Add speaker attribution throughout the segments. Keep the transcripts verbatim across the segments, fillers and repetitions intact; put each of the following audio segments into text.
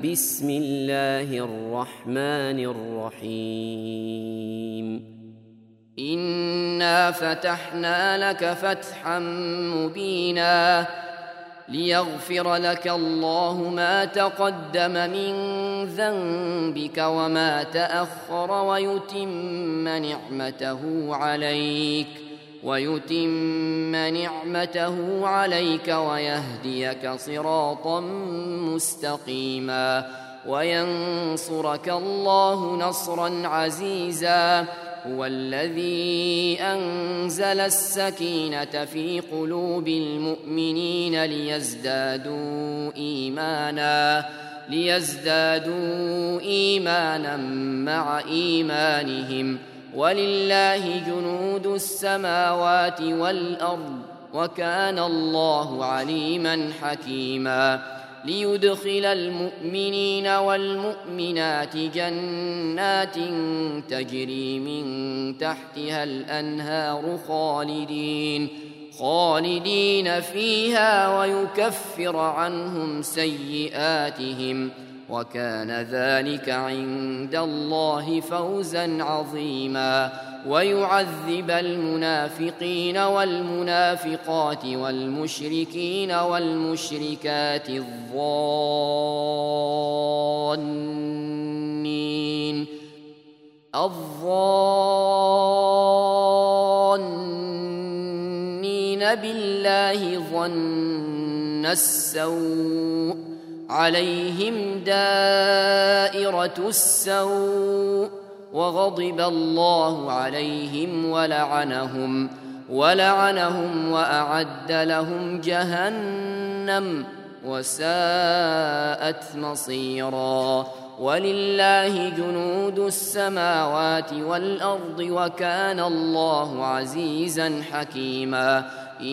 Speaker 1: بسم الله الرحمن الرحيم
Speaker 2: إنا فتحنا لك فتحا مبينا ليغفر لك الله ما تقدم من ذنبك وما تأخر ويتم نعمته عليك ويتم نعمته عليك ويهديك صراطا مستقيما وينصرك الله نصرا عزيزا هو الذي أنزل السكينة في قلوب المؤمنين ليزدادوا إيمانا ليزدادوا إيمانا مع إيمانهم ولله جنود السماوات والأرض وكان الله عليما حكيما ليدخل المؤمنين والمؤمنات جنات تجري من تحتها الأنهار خالدين خالدين فيها ويكفر عنهم سيئاتهم وكان ذلك عند الله فوزا عظيما ويعذب المنافقين والمنافقات والمشركين والمشركات الظانين الظانين بالله ظن السوء عليهم دائرة السوء وغضب الله عليهم ولعنهم ولعنهم وأعد لهم جهنم وساءت مصيرا ولله جنود السماوات والأرض وكان الله عزيزا حكيما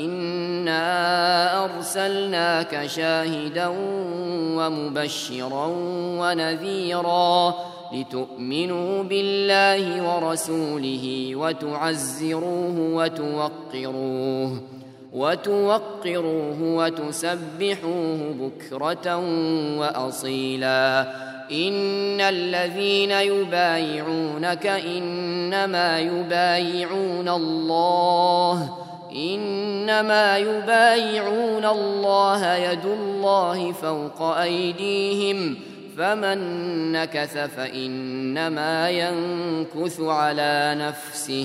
Speaker 2: إنا أرسلناك شاهدا ومبشرا ونذيرا لتؤمنوا بالله ورسوله وتعزروه وتوقروه وتوقروه وتسبحوه بكرة وأصيلا إن الذين يبايعونك إنما يبايعون الله إنما يبايعون الله يد الله فوق أيديهم فمن نكث فإنما ينكث على نفسه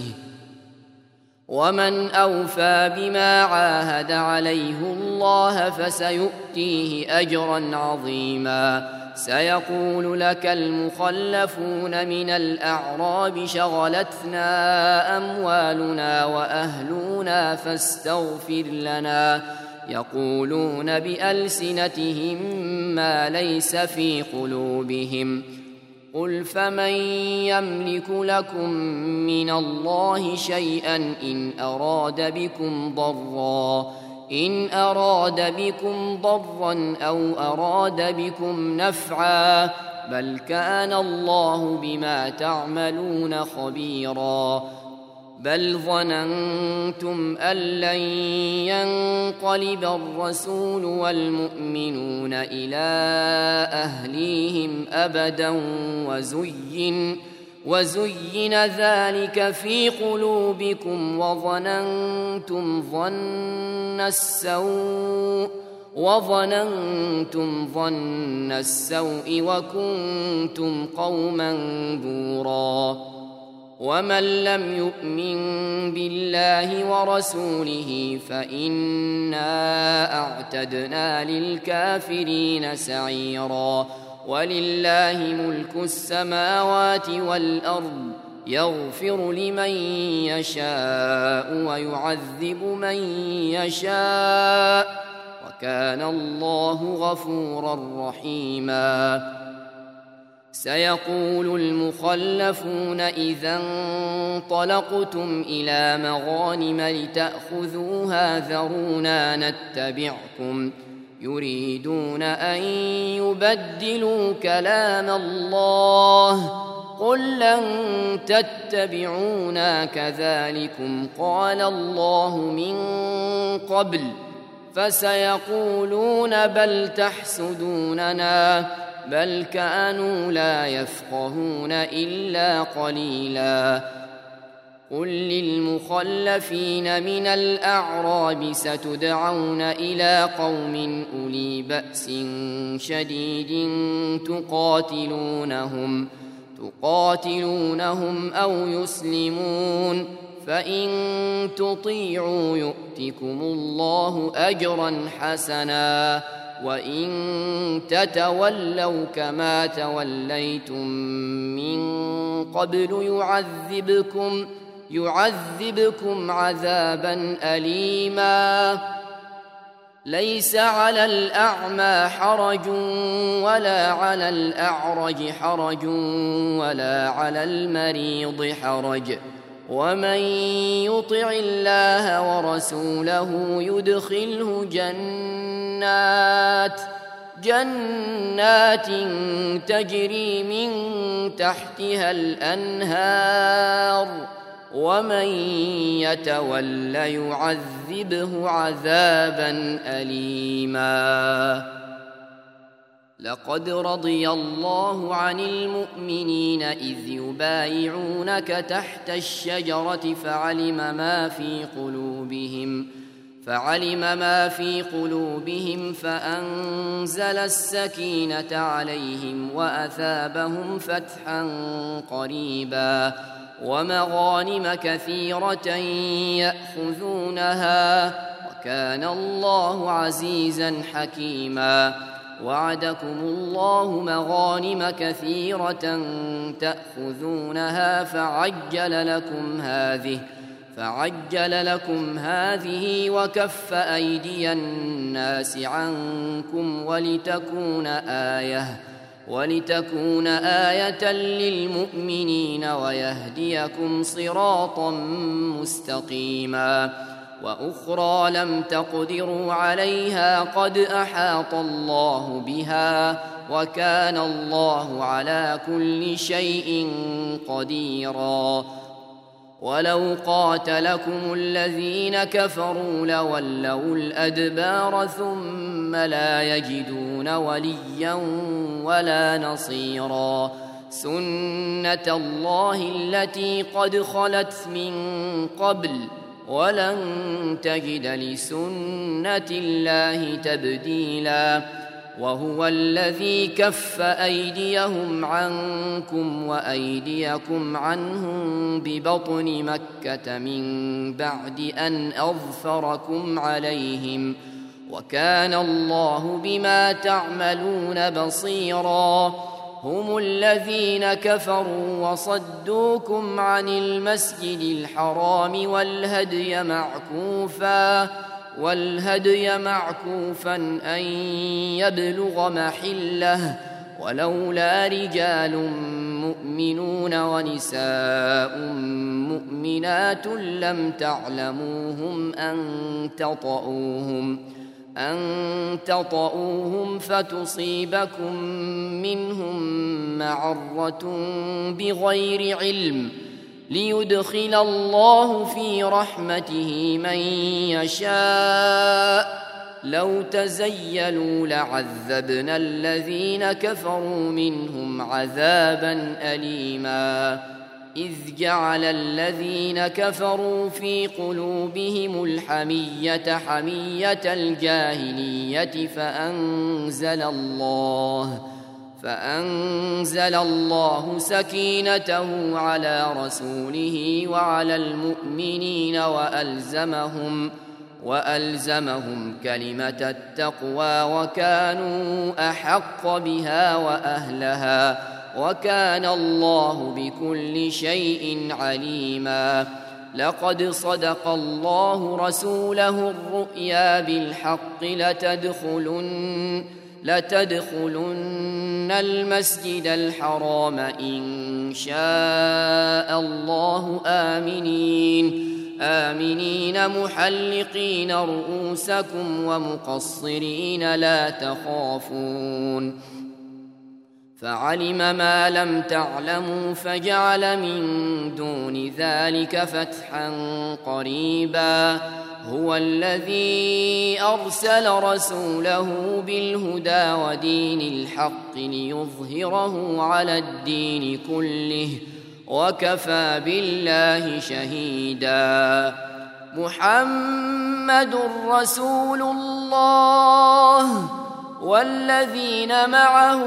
Speaker 2: ومن أوفى بما عاهد عليه الله فسيؤتيه أجرا عظيما سيقول لك المخلفون من الأعراب شغلتنا أموالنا وأهلنا فاستغفر لنا يقولون بألسنتهم ما ليس في قلوبهم قل فمن يملك لكم من الله شيئا إن أراد بكم ضرا إن أراد بكم ضرا أو أراد بكم نفعا بل كان الله بما تعملون خبيرا بل ظننتم أن لن ينقلب الرسول والمؤمنون إلى أهليهم أبدا وزين وزين ذلك في قلوبكم وظننتم ظن السوء وظننتم ظن السوء وكنتم قوما بورا ومن لم يؤمن بالله ورسوله فإنا أعتدنا للكافرين سعيرا ولله ملك السماوات والأرض يغفر لمن يشاء ويعذب من يشاء وكان الله غفورا رحيما سيقول المخلفون إذا انطلقتم إلى مغانم لتأخذوها ذرونا نتبعكم يريدون أن يبدلوا كلام الله قل لن تتبعونا كذلكم قال الله من قبل فسيقولون بل تحسدوننا بل كانوا لا يفقهون إلا قليلا قل للمخلفين من الأعراب ستدعون إلى قوم أولي بأس شديد تقاتلونهم تقاتلونهم أو يسلمون فإن تطيعوا يؤتكم الله أجرا حسنا وإن تتولوا كما توليتم من قبل يعذبكم يعذبكم عذابا أليما ليس على الأعمى حرج ولا على الأعرج حرج ولا على المريض حرج ومن يطع الله ورسوله يدخله جنات جنات تجري من تحتها الأنهار ومن يتول يعذبه عذابا أليما لقد رضي الله عن المؤمنين إذ يبايعونك تحت الشجرة فعلم ما في قلوبهم فعلم ما في قلوبهم فأنزل السكينة عليهم وأثابهم فتحا قريبا ومغانم كثيرة يأخذونها وكان الله عزيزا حكيما وعدكم الله مغانم كثيرة تأخذونها فعجل لكم هذه فعجل لكم هذه وكف أيدي الناس عنكم ولتكون آية ولتكون آية للمؤمنين ويهديكم صراطا مستقيما وأخرى لم تقدروا عليها قد أحاط الله بها وكان الله على كل شيء قديرا ولو قاتلكم الذين كفروا لولوا الأدبار ثم لا يجدون وليا ولا نصيرا سنة الله التي قد خلت من قبل ولن تجد لسنة الله تبديلا وهو الذي كف أيديهم عنكم وأيديكم عنهم ببطن مكة من بعد أن أظفركم عليهم وكان الله بما تعملون بصيرا هم الذين كفروا وصدوكم عن المسجد الحرام والهدي معكوفا والهدي معكوفا أن يبلغ محله ولولا رجال مؤمنون ونساء مؤمنات لم تعلموهم أن تطؤوهم أن تطؤوهم فتصيبكم منهم معرة بغير علم ليدخل الله في رحمته من يشاء لو تزيلوا لعذبنا الذين كفروا منهم عذابا أليما إذ جعل الذين كفروا في قلوبهم الحمية حمية الجاهلية فأنزل الله فأنزل الله سكينته على رسوله وعلى المؤمنين وألزمهم وألزمهم كلمة التقوى وكانوا أحق بها وأهلها وكان الله بكل شيء عليما لقد صدق الله رسوله الرؤيا بالحق لتدخلن لتدخلن المسجد الحرام إن شاء الله آمنين آمنين محلقين رؤوسكم ومقصرين لا تخافون فعلم ما لم تعلموا فجعل من دون ذلك فتحا قريبا هو الذي أرسل رسوله بالهدى ودين الحق ليظهره على الدين كله وكفى بالله شهيدا محمد رسول الله والذين معه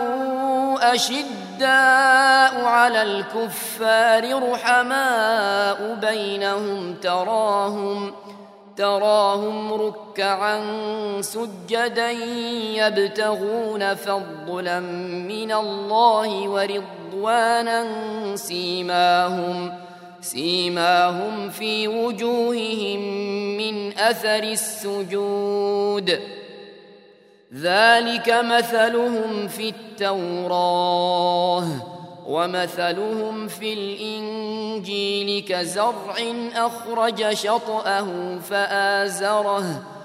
Speaker 2: أشداء على الكفار رحماء بينهم تراهم تراهم ركعا سجدا يبتغون فضلا من الله ورضوانا سيماهم سيماهم في وجوههم من أثر السجود ذلك مثلهم في التوراة ومثلهم في الإنجيل كزرع أخرج شطأه فآزره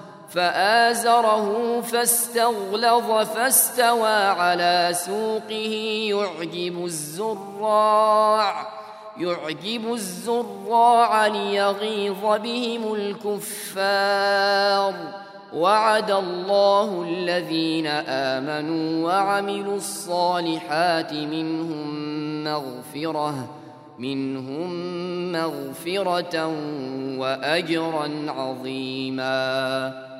Speaker 2: فآزره فاستغلظ فاستوى على سوقه يعجب الزراع يعجب الزراع ليغيظ بهم الكفار وعد الله الذين آمنوا وعملوا الصالحات منهم مغفرة منهم مغفرة وأجرا عظيما.